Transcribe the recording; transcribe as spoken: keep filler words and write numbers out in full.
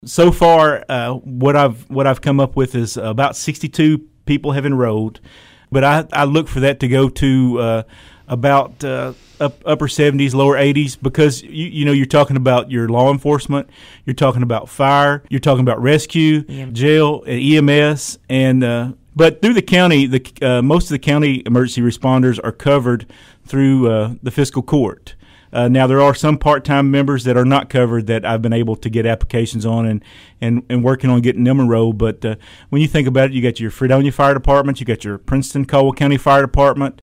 So far, uh, what I've what I've come up with is about sixty-two people have enrolled, but I, I look for that to go to uh, about uh, up, upper seventies, lower eighties, because you you know you're talking about your law enforcement, you're talking about fire, you're talking about rescue, Yeah. jail, and E M S, and uh, but through the county, the uh, most of the county emergency responders are covered through uh, the fiscal court. Uh, now, there are some part-time members that are not covered that I've been able to get applications on and, and, and working on getting them enrolled. But uh, when you think about it, you got your Fredonia Fire Department, you got your Princeton Caldwell County Fire Department,